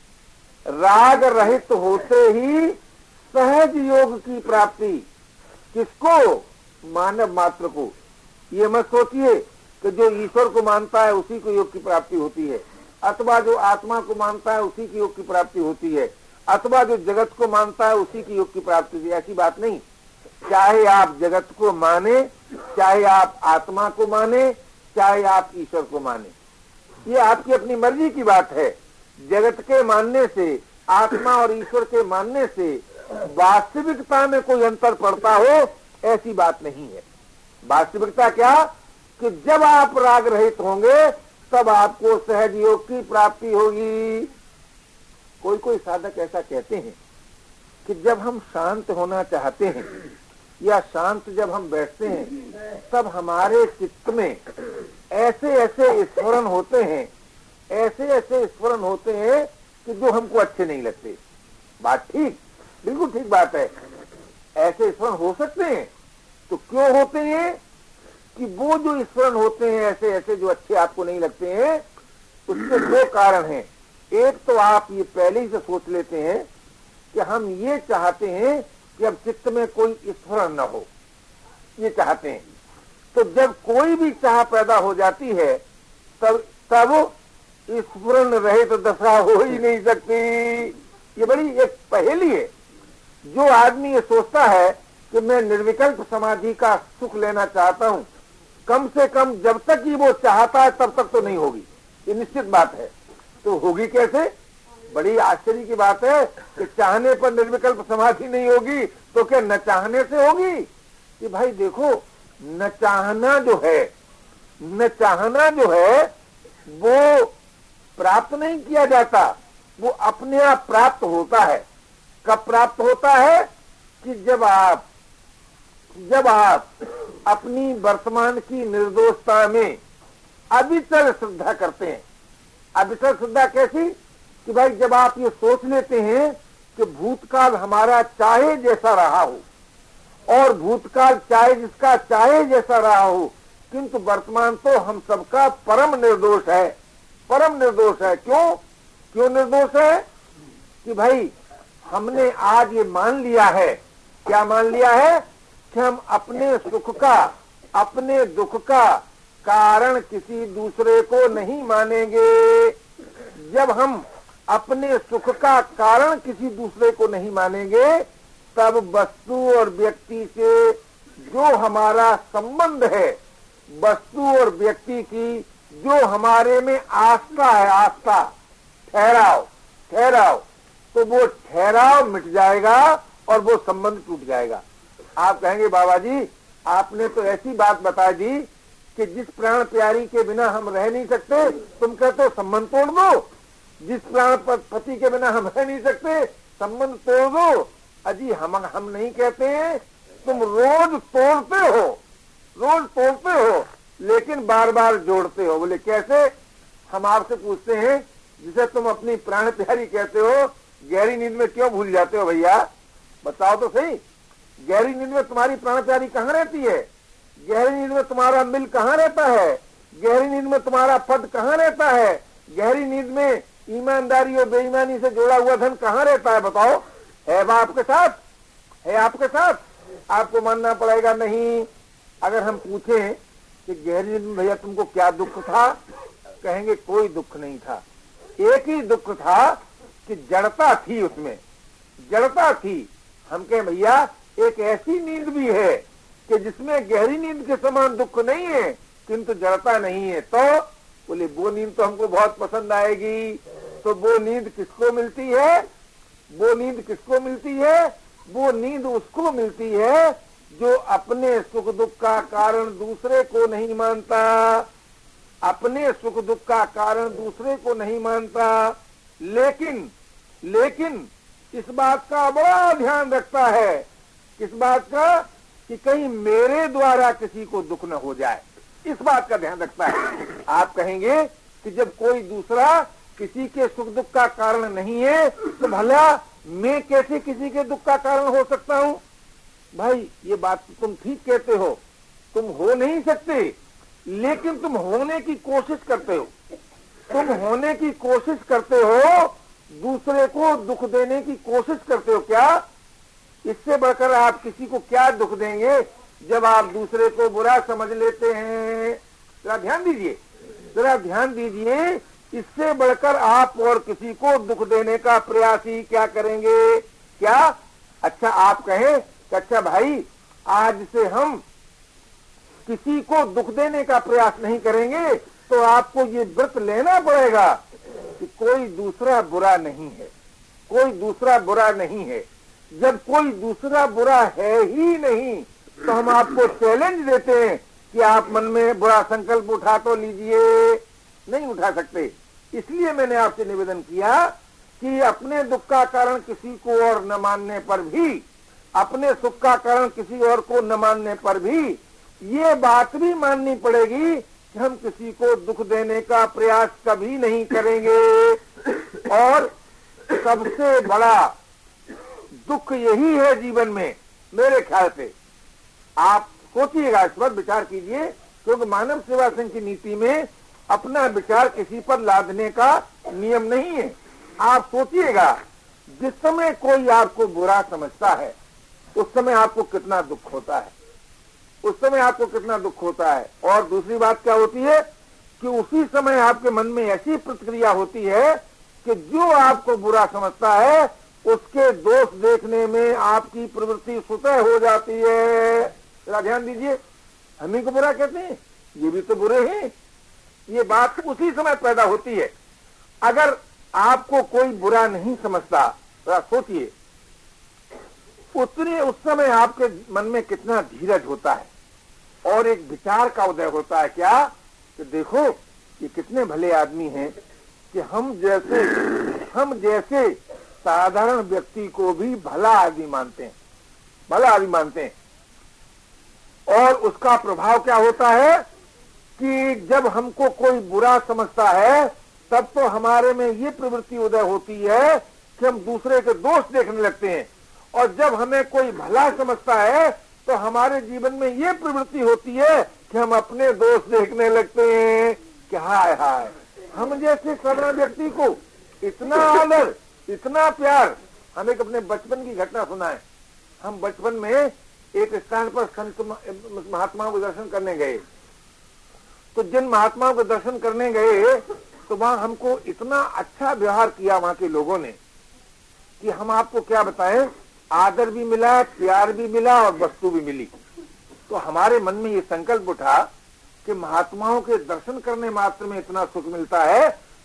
A: राग रहित होते ही सहज योग की प्राप्ति। किसको? मानव मात्र को। ये मत सोचिए कि जो ईश्वर को मानता है उसी को योग की प्राप्ति होती है, अथवा जो आत्मा को मानता है उसी की योग की प्राप्ति होती है, अथवा जो जगत को मानता है उसी की योग की प्राप्ति होती है। ऐसी बात नहीं। चाहे आप जगत को माने, चाहे आप आत्मा को माने, चाहे आप ईश्वर को माने, ये आपकी अपनी मर्जी की बात है। जगत के मानने से, आत्मा और ईश्वर के मानने से वास्तविकता में कोई अंतर पड़ता हो ऐसी बात नहीं है। वास्तविकता क्या कि जब आप राग रहित होंगे तब आपको सहज योग की प्राप्ति होगी। कोई कोई साधक ऐसा कहते हैं कि जब हम शांत होना चाहते हैं या शांत जब हम बैठते हैं तब हमारे चित्त में ऐसे ऐसे स्मरण होते हैं, ऐसे ऐसे स्मरण होते हैं कि जो हमको अच्छे नहीं लगते। बात ठीक, बिल्कुल ठीक बात है। ऐसे स्मरण हो सकते हैं। तो क्यों होते हैं कि वो जो स्मरण होते हैं ऐसे ऐसे जो अच्छे आपको नहीं लगते हैं, उसके दो कारण हैं। एक तो आप ये पहले ही से सोच लेते हैं कि हम ये चाहते हैं कि अब चित्त में कोई स्मरण न हो, ये चाहते हैं। तो जब कोई भी चाह पैदा हो जाती है तब स्मरण रहित दशा हो ही नहीं सकती। ये बड़ी एक पहेली है। जो आदमी ये सोचता है कि मैं निर्विकल्प समाधि का सुख लेना चाहता हूं, कम से कम जब तक ही वो चाहता है तब तक तो नहीं होगी, ये निश्चित बात है। तो होगी कैसे? बड़ी आश्चर्य की बात है कि चाहने पर निर्विकल्प समाधि नहीं होगी तो क्या न चाहने से होगी? कि भाई देखो, न चाहना जो है, न चाहना जो है वो प्राप्त नहीं किया जाता, वो अपने आप प्राप्त होता है। कब प्राप्त होता है? कि जब आप अपनी वर्तमान की निर्दोषता में अविचल श्रद्धा करते हैं। अविचल श्रद्धा कैसी? कि भाई जब आप ये सोच लेते हैं कि भूतकाल हमारा चाहे जैसा रहा हो और भूतकाल चाहे जिसका चाहे जैसा रहा हो, किंतु वर्तमान तो हम सबका परम निर्दोष है, परम निर्दोष है। क्यों निर्दोष है? कि भाई हमने आज ये मान लिया है, क्या मान लिया है? कि हम अपने सुख का, अपने दुख का कारण किसी दूसरे को नहीं मानेंगे। जब हम अपने सुख का कारण किसी दूसरे को नहीं मानेंगे तब वस्तु और व्यक्ति से जो हमारा संबंध है, वस्तु और व्यक्ति की जो हमारे में आस्था है, आस्था, ठहराव, ठहराव, तो वो ठहराव मिट जाएगा और वो संबंध टूट जाएगा। आप कहेंगे बाबा जी आपने तो ऐसी बात बता दी कि जिस प्राण प्यारी के बिना हम रह नहीं सकते, तुम कहते हो संबंध तोड़ दो। जिस प्राण पति के बिना हम रह नहीं सकते, संबंध तोड़ दो। अजी हम नहीं कहते हैं, तुम रोज तोड़ते हो, रोज तोड़ते हो, लेकिन बार बार जोड़ते हो। बोले कैसे? हम आपसे पूछते हैं, जिसे तुम अपनी प्राण प्यारी कहते हो, गहरी नींद में क्यों भूल जाते हो भैया? बताओ तो सही। गहरी नींद में तुम्हारी प्राण प्यारी कहाँ रहती है? गहरी नींद में तुम्हारा मिल कहाँ रहता है? गहरी नींद में तुम्हारा पद कहाँ रहता है? गहरी नींद में ईमानदारी और बेईमानी से जोड़ा हुआ धन कहाँ रहता है? बताओ। है वह आपके साथ? है आपके साथ? आपको मानना पड़ेगा नहीं। अगर हम पूछें कि गहरी नींद में भैया तुमको क्या दुख था, कहेंगे कोई दुख नहीं था, एक ही दुख था कि जड़ता थी, उसमें जड़ता थी। हम कहें भैया एक ऐसी नींद भी है कि जिसमें गहरी नींद के समान दुख नहीं है किंतु जड़ता नहीं है। तो बोले वो नींद तो हमको बहुत पसंद आएगी। तो वो नींद किसको मिलती है? वो नींद किसको मिलती है? वो नींद उसको मिलती है जो अपने सुख दुख का कारण दूसरे को नहीं मानता, अपने सुख दुख का कारण दूसरे को नहीं मानता, लेकिन इस बात का बड़ा ध्यान रखता है। किस बात का? कि कहीं मेरे द्वारा किसी को दुख न हो जाए, इस बात का ध्यान रखता है। आप कहेंगे कि जब कोई दूसरा किसी के सुख दुख का कारण नहीं है तो भला मैं कैसे किसी के दुख का कारण हो सकता हूं? भाई ये बात तो तुम ठीक कहते हो, तुम हो नहीं सकते, लेकिन तुम होने की कोशिश करते हो। तुम होने की कोशिश करते हो, दूसरे को दुख देने की कोशिश करते हो। क्या इससे बढ़कर आप किसी को क्या दुख देंगे जब आप दूसरे को बुरा समझ लेते हैं? जरा ध्यान दीजिए, जरा ध्यान दीजिए। इससे बढ़कर आप और किसी को दुख देने का प्रयास ही क्या करेंगे? क्या? अच्छा आप कहें कि अच्छा भाई आज से हम किसी को दुख देने का प्रयास नहीं करेंगे, तो आपको ये व्रत लेना पड़ेगा कि कोई दूसरा बुरा नहीं है, कोई दूसरा बुरा नहीं है। जब कोई दूसरा बुरा है ही नहीं तो हम आपको चैलेंज देते हैं कि आप मन में बुरा संकल्प उठा तो लीजिए। नहीं उठा सकते। इसलिए मैंने आपसे निवेदन किया कि अपने दुख का कारण किसी को और न मानने पर भी, अपने सुख का कारण किसी और को न मानने पर भी ये बात भी माननी पड़ेगी कि हम किसी को दुख देने का प्रयास कभी नहीं करेंगे। और सबसे बड़ा दुख यही है जीवन में, मेरे ख्याल से। आप सोचिएगा, इस पर विचार कीजिए, क्योंकि मानव सेवा संघ की नीति में अपना विचार किसी पर लादने का नियम नहीं है। आप सोचिएगा, जिस समय कोई आपको बुरा समझता है उस समय आपको कितना दुख होता है, उस समय आपको कितना दुख होता है। और दूसरी बात क्या होती है कि उसी समय आपके मन में ऐसी प्रतिक्रिया होती है कि जो आपको बुरा समझता है उसके दोष देखने में आपकी प्रवृत्ति स्वतः हो जाती है। जरा ध्यान दीजिए, हम ही को बुरा कहते हैं, ये भी तो बुरे हैं। ये बात उसी समय पैदा होती है। अगर आपको कोई बुरा नहीं समझता, जरा सोचिए, उस समय आपके मन में कितना धीरज होता है और एक विचार का उदय होता है। क्या? कि देखो ये कितने भले आदमी हैं कि हम जैसे साधारण व्यक्ति को भी भला आदमी मानते हैं, भला आदमी मानते हैं। और उसका प्रभाव क्या होता है कि जब हमको कोई बुरा समझता है तब तो हमारे में ये प्रवृत्ति उदय होती है कि हम दूसरे के दोष देखने लगते हैं। और जब हमें कोई भला समझता है तो हमारे जीवन में ये प्रवृत्ति होती है कि हम अपने दोष देखने लगते हैं कि हाय हाय, हम जैसे साधारण व्यक्ति को इतना आदर, इतना प्यार। हम एक अपने बचपन की घटना सुनाएं। हम बचपन में एक स्थान पर संत महात्माओं को दर्शन करने गए। तो जिन महात्माओं को दर्शन करने गए तो वहां हमको इतना अच्छा व्यवहार किया वहां के लोगों ने कि हम आपको क्या बताएं, आदर भी मिला, प्यार भी मिला और वस्तु भी मिली। तो हमारे मन में ये संकल्प उठा कि महात्माओं के दर्शन करने मात्र में इतना सुख मिलता है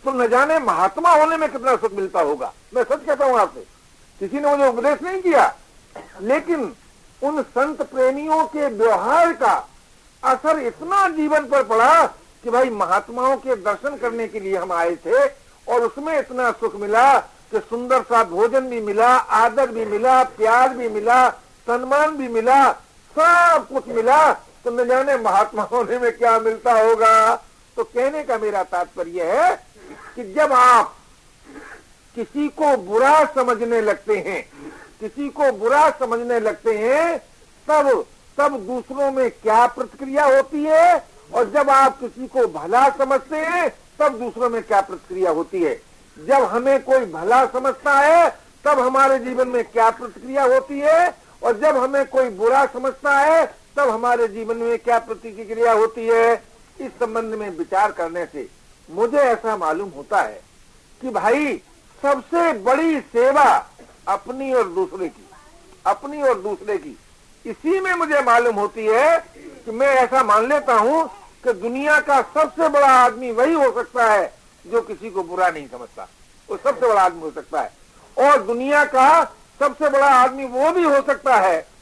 A: तो न जाने महात्मा होने में कितना सुख मिलता होगा। मैं सच कहता हूं आपसे, किसी ने मुझे उपदेश नहीं किया, लेकिन उन संत प्रेमियों के व्यवहार का असर इतना जीवन पर पड़ा कि भाई महात्माओं के दर्शन करने के लिए हम आए थे और उसमें इतना सुख मिला कि सुंदर सा भोजन भी मिला, आदर भी मिला, प्यार भी मिला, सम्मान भी मिला, सब कुछ मिला। तो न जाने महात्मा होने में क्या मिलता होगा। तो कहने का मेरा तात्पर्य है कि जब आप किसी को बुरा समझने लगते हैं, किसी को बुरा समझने लगते हैं, तब दूसरों में क्या प्रतिक्रिया होती है, और जब आप किसी को भला समझते हैं तब दूसरों में क्या प्रतिक्रिया होती है। जब हमें कोई भला समझता है तब हमारे जीवन में क्या प्रतिक्रिया होती है, और जब हमें कोई बुरा समझता है तब हमारे जीवन में क्या प्रतिक्रिया होती है। इस संबंध में विचार करने से मुझे ऐसा मालूम होता है कि भाई सबसे बड़ी सेवा अपनी और दूसरे की, अपनी और दूसरे की, इसी में मुझे मालूम होती है कि मैं ऐसा मान लेता हूं कि दुनिया का सबसे बड़ा आदमी वही हो सकता है जो किसी को बुरा नहीं समझता, वो सबसे बड़ा आदमी हो सकता है। और दुनिया का सबसे बड़ा आदमी वो भी हो सकता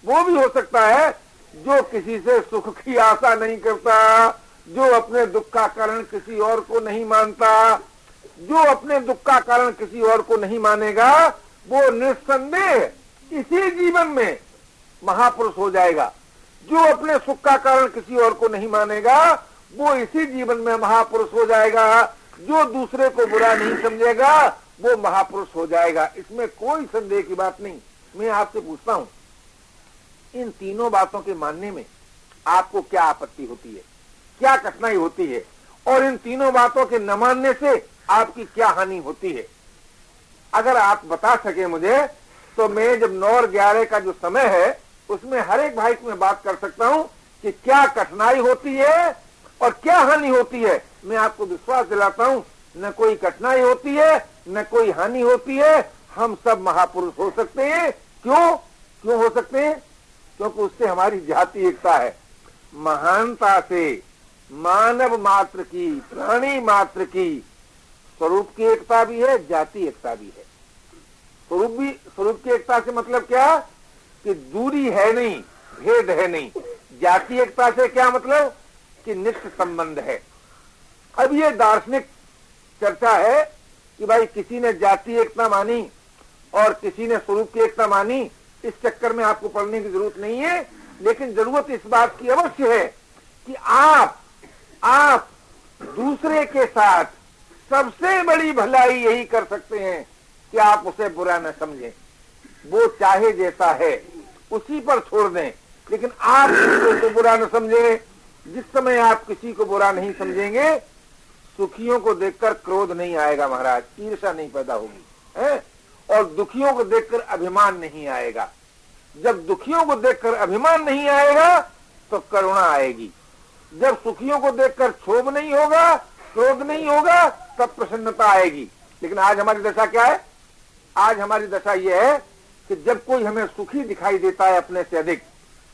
A: है जो किसी से सुख की आशा नहीं करता, जो अपने दुख का कारण किसी और को नहीं मानता। जो अपने दुख का कारण किसी और को नहीं मानेगा वो निस्संदेह इसी जीवन में महापुरुष हो जाएगा। जो अपने सुख का कारण किसी और को नहीं मानेगा वो इसी जीवन में महापुरुष हो जाएगा। जो दूसरे को बुरा नहीं समझेगा वो महापुरुष हो जाएगा, इसमें कोई संदेह की बात नहीं। मैं आपसे पूछता हूं, इन तीनों बातों के मानने में आपको क्या आपत्ति होती है, क्या कठिनाई होती है, और इन तीनों बातों के न मानने से आपकी क्या हानि होती है? अगर आप बता सके मुझे तो मैं जब 9 और 11 का जो समय है उसमें हर एक भाई को मैं बात कर सकता हूं कि क्या कठिनाई होती है और क्या हानि होती है। मैं आपको विश्वास दिलाता हूं, न कोई कठिनाई होती है न कोई हानि होती है। हम सब महापुरुष हो सकते हैं। क्यों हो सकते हैं? क्योंकि उससे हमारी जाति एकता है। महानता से मानव मात्र की, प्राणी मात्र की स्वरूप की एकता भी है, जाति एकता भी है। स्वरूप की एकता से मतलब क्या कि दूरी है नहीं, भेद है नहीं। जाति एकता से क्या मतलब कि नित्य संबंध है। अब ये दार्शनिक चर्चा है कि भाई किसी ने जाति एकता मानी और किसी ने स्वरूप की एकता मानी, इस चक्कर में आपको पढ़ने की जरूरत नहीं है। लेकिन जरूरत इस बात की अवश्य है कि आप दूसरे के साथ सबसे बड़ी भलाई यही कर सकते हैं कि आप उसे बुरा न समझें। वो चाहे जैसा है उसी पर छोड़ दें, लेकिन आप किसी को बुरा न समझें। जिस समय आप किसी को बुरा नहीं समझेंगे, सुखियों को देखकर क्रोध नहीं आएगा महाराज, ईर्ष्या नहीं पैदा होगी है? और दुखियों को देखकर अभिमान नहीं आएगा। जब दुखियों को देखकर अभिमान नहीं आएगा तो करुणा आएगी। जब सुखियों को देखकर क्षोभ नहीं होगा, क्रोध नहीं होगा, तब प्रसन्नता आएगी। लेकिन आज हमारी दशा क्या है? आज हमारी दशा यह है कि जब कोई हमें सुखी दिखाई देता है अपने से अधिक,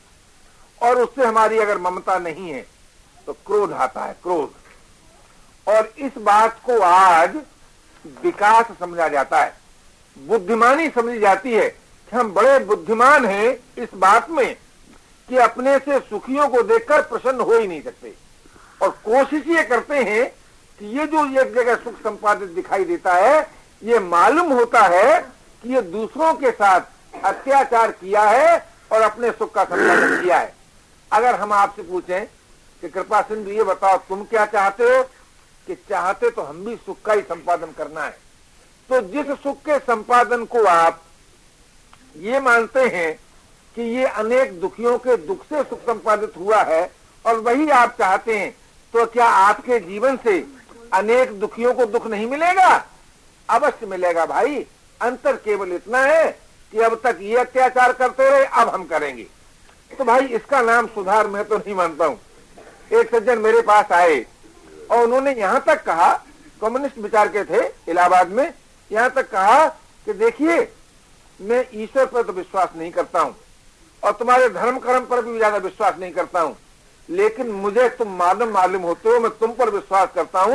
A: और उससे हमारी अगर ममता नहीं है तो क्रोध आता है, क्रोध। और इस बात को आज विकास समझा जाता है, बुद्धिमानी समझी जाती है कि हम बड़े बुद्धिमान हैं इस बात में कि अपने से सुखियों को देखकर प्रसन्न हो ही नहीं सकते। और कोशिश ये करते हैं कि ये जो एक जगह सुख संपादित दिखाई देता है, ये मालूम होता है कि ये दूसरों के साथ अत्याचार किया है और अपने सुख का संपादन किया है। अगर हम आपसे पूछें कि कृपा सिंधु ये बताओ तुम क्या चाहते हो, कि चाहते तो हम भी सुख का ही संपादन करना है। तो जिस सुख के संपादन को आप ये मानते हैं कि ये अनेक दुखियों के दुख से सुख संपादित हुआ है और वही आप चाहते हैं, तो क्या आपके जीवन से अनेक दुखियों को दुख नहीं मिलेगा? अवश्य मिलेगा भाई। अंतर केवल इतना है कि अब तक ये अत्याचार करते रहे, अब हम करेंगे। तो भाई इसका नाम सुधार मैं तो नहीं मानता हूं। एक सज्जन मेरे पास आए और उन्होंने यहां तक कहा, कम्युनिस्ट विचार के थे इलाहाबाद में, यहां तक कहा कि देखिए मैं ईश्वर पर तो विश्वास नहीं करता हूं और तुम्हारे धर्म कर्म पर भी ज्यादा विश्वास नहीं करता हूं, लेकिन मुझे तुम मालूम होते हो मैं तुम पर विश्वास करता हूं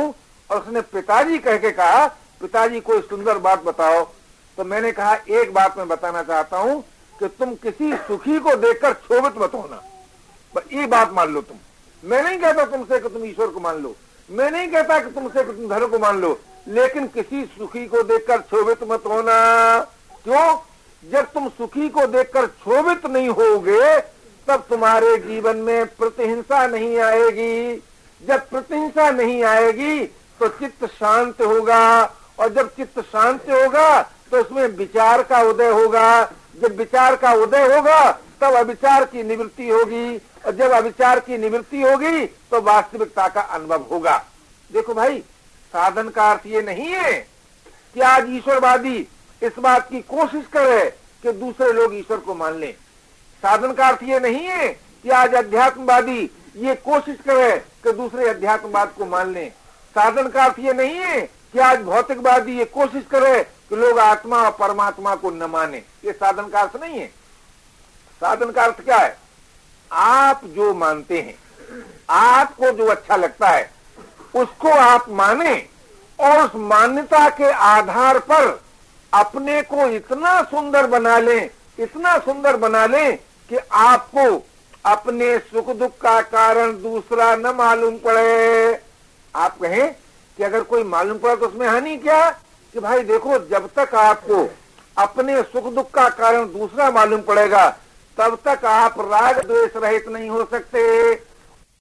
A: और उसने पिताजी कह के कहा, पिताजी कोई सुंदर बात बताओ। तो मैंने कहा एक बात मैं बताना चाहता हूं कि तुम किसी सुखी को देखकर क्षोभित मत होना, बस ये बात मान लो तुम। मैं नहीं कहता तुमसे कि तुम ईश्वर को मान लो, मैं नहीं कहता कि तुमसे कि तुम धर्म को मान लो, लेकिन किसी सुखी को देखकर क्षोभित मत होना। क्यों? जब तुम सुखी को देखकर क्षोभित नहीं होगे तब तुम्हारे जीवन में प्रतिहिंसा नहीं आएगी। जब प्रतिहिंसा नहीं आएगी तो चित्त शांत होगा, और जब चित्त शांत होगा तो उसमें विचार का उदय होगा। जब विचार का उदय होगा तब अविचार की निवृत्ति होगी, और जब अविचार की निवृत्ति होगी तो वास्तविकता का अनुभव होगा। देखो भाई, साधन का अर्थ ये नहीं है कि आज ईश्वरवादी इस बात की कोशिश करे कि दूसरे लोग ईश्वर को मान लें। साधन का अर्थ ये नहीं है कि आज अध्यात्मवादी ये कोशिश करे कि दूसरे अध्यात्मवाद को मान लें। साधन का अर्थ ये नहीं है कि आज भौतिकवादी ये कोशिश करे कि लोग आत्मा और परमात्मा को न माने। ये साधन का अर्थ नहीं है। साधन का अर्थ क्या है? आप जो मानते हैं, आपको जो अच्छा लगता है उसको आप माने, और उस मान्यता के आधार पर अपने को इतना सुंदर बना लें, इतना सुंदर बना लें कि आपको अपने सुख दुख का कारण दूसरा न मालूम पड़े। आप कहें कि अगर कोई मालूम पड़ा तो उसमें हानि क्या? कि भाई देखो, जब तक आपको अपने सुख दुख का कारण दूसरा मालूम पड़ेगा तब तक आप राग द्वेष रहित नहीं हो सकते।